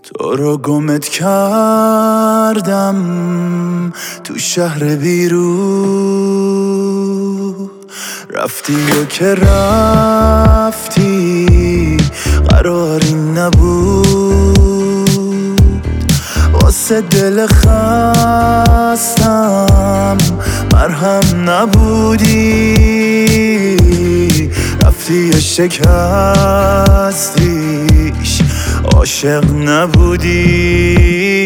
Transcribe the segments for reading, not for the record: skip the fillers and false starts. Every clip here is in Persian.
تو رو گمت کردم تو شهر بیرون، رفتی و که رفتی قراری نبود، واسه دل خستم مرهم نبودی، رفتی و شکستیش عاشق نبودی،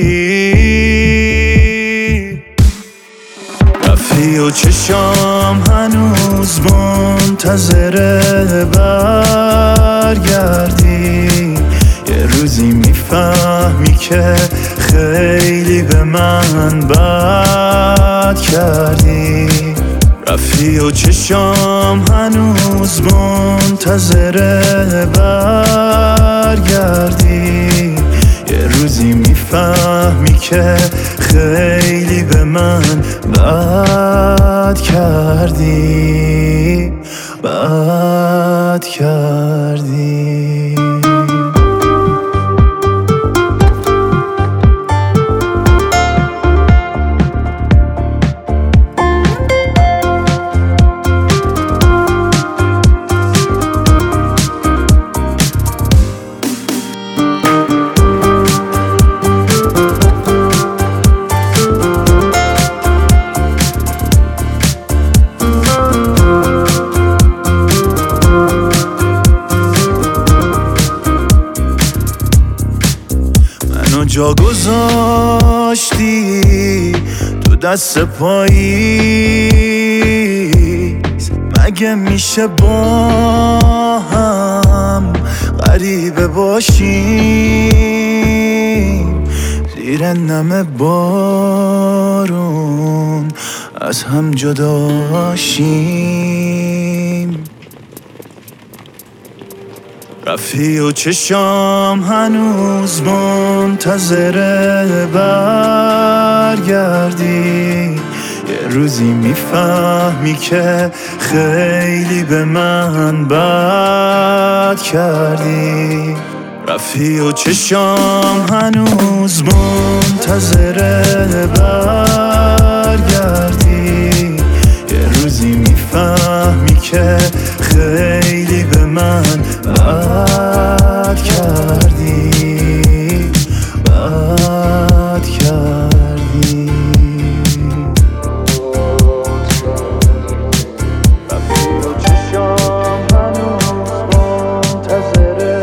رفتی و چشام هنوز منتظر برگردی، یه روزی میفهمی که خیلی به من بد کردی، رفتی و چشام هنوز منتظر برگردی، یه روزی میفهمی که خیلی به من بد کردی، بد کردی. جا گذاشتی تو دست پاییز، مگه میشه با هم غریبه باشیم، زیر نم بارون از هم جدا شیم، رفتی و چشام هنوز منتظر برگردی، یه روزی میفهمی که خیلی به من بد کردی، رفتی و چشام هنوز منتظر برگردی، یه روزی میفهمی که خیلی به من بد کردی، بد کردی. رفتی و چشام هنوز منتظره،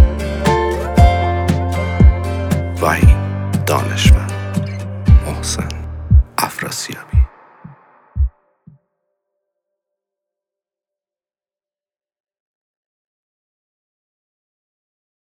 وحید دانشمند محسن.